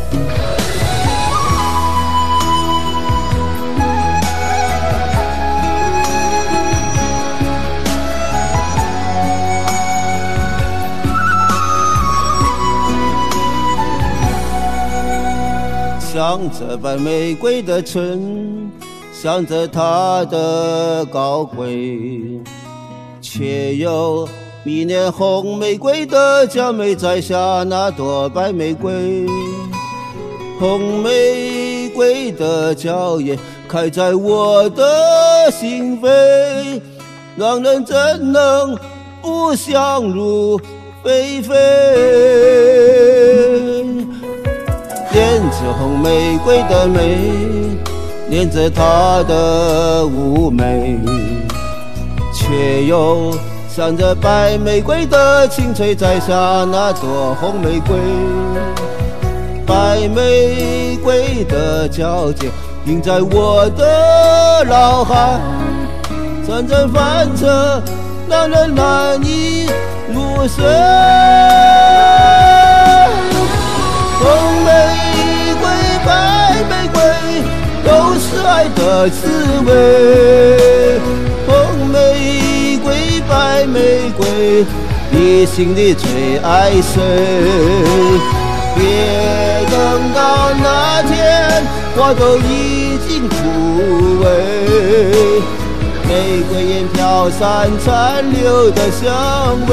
向着白玫瑰的唇，向着它的高贵，却有迷恋红玫瑰的娇妹摘下那朵白玫瑰。红玫瑰的娇艳开在我的心扉，让人怎能不想入非非。恋着红玫瑰的美，恋着她的妩媚，却又向着白玫瑰的清脆摘下那朵红玫瑰。白玫瑰的皎洁映在我的脑海，阵阵翻着让人难以入睡。红玫瑰白玫瑰都是爱的滋味，红玫瑰白玫瑰你心里最爱谁？别等到那天花都已经枯萎，玫瑰烟飘散残留的香味。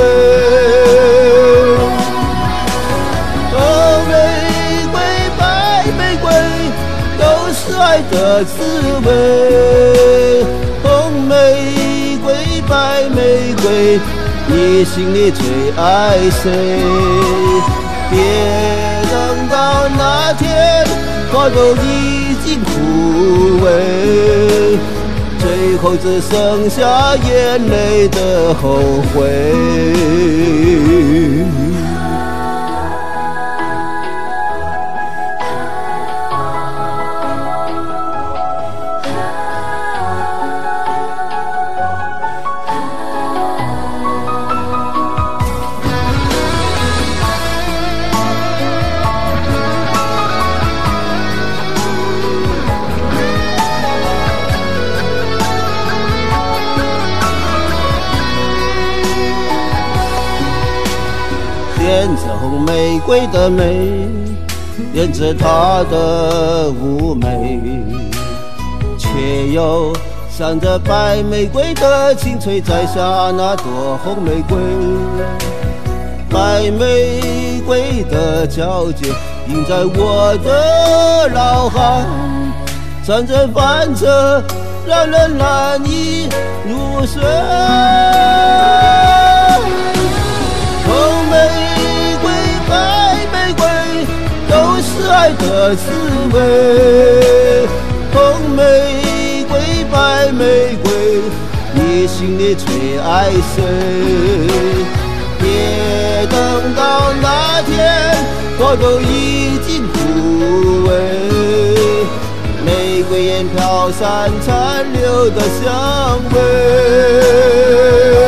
红玫瑰白玫瑰都是爱的滋味，红玫瑰白玫瑰你心里最爱谁？别等到那天花都已经枯萎，最后只剩下眼泪的后悔。恋着红玫瑰的美，恋着她的妩媚，却又向着白玫瑰的清脆摘下那朵红玫瑰。白玫瑰的皎洁映在我的脑海，阵阵翻着让人难以入睡。红玫瑰白玫瑰都是爱的滋味，红玫瑰白玫瑰你心里最爱谁？别等到那天花都已经枯萎，玫瑰烟飘散残留的香味。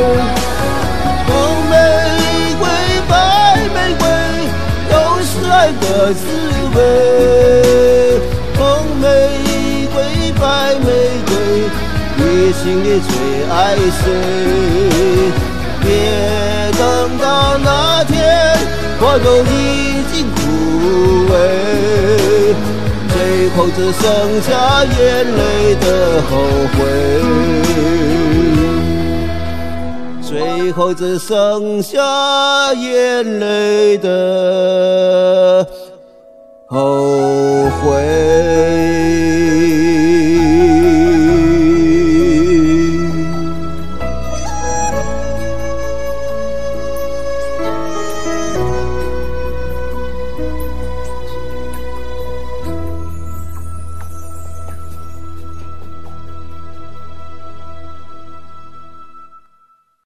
爱的滋味，红玫瑰白玫瑰你心里最爱谁？别等到那天花都已经枯萎，最后只剩下眼泪的后悔，最后只剩下眼泪的后悔。